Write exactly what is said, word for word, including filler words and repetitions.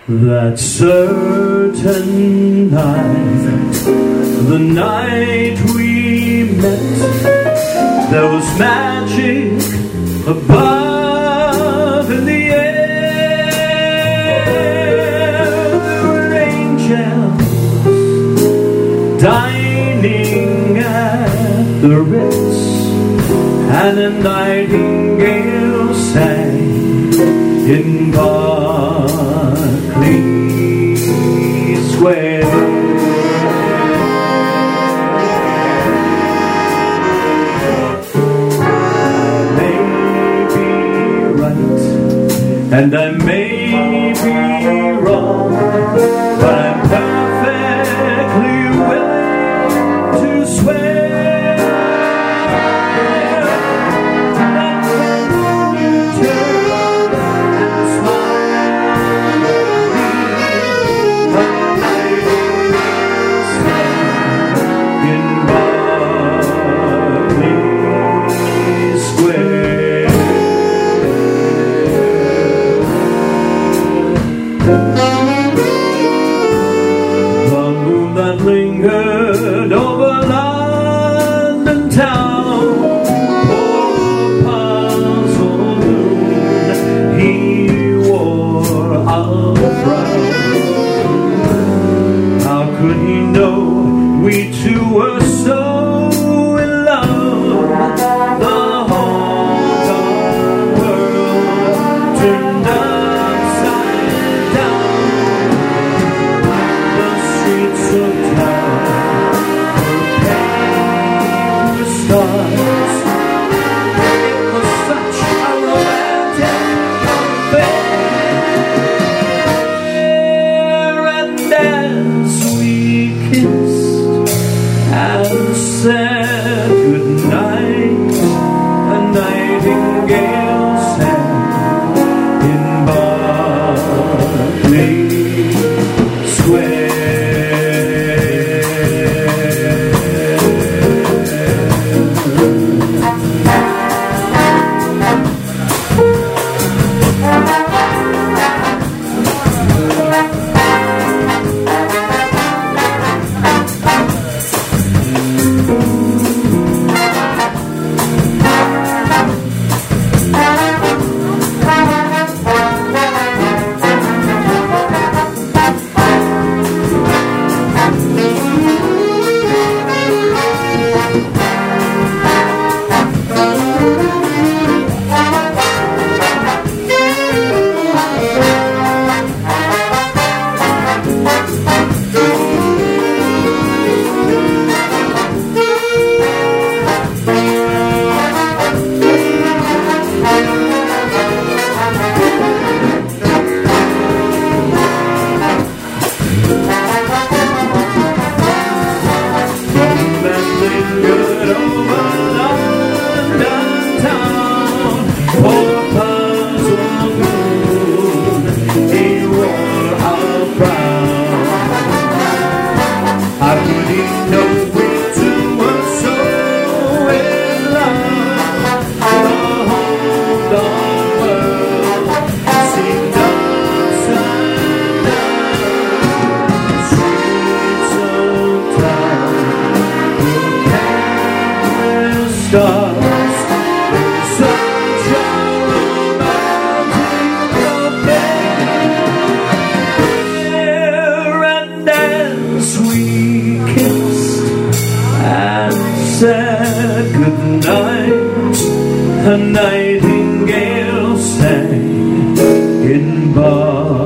That certain night, the night we met, there was magic above in the air. There were angels dining at the Ritz, and a nightingale sang in Berkeley Square. And I may be wrong, but I'm perfectly willing to swear that when you turn and smile in Berkeley Square. The moon that lingered over London town, poor puzzled moon, he wore a frown. How could he know we two were so in love? The whole darn world turned upside down. The streets of town were paved with stars. It was such a romantic affair. And as we kissed and said goodnight, a nightingale sang in Berkeley Square. Stars, such a romantic affair. And as we kissed and said goodnight, a nightingale sang in Berkeley.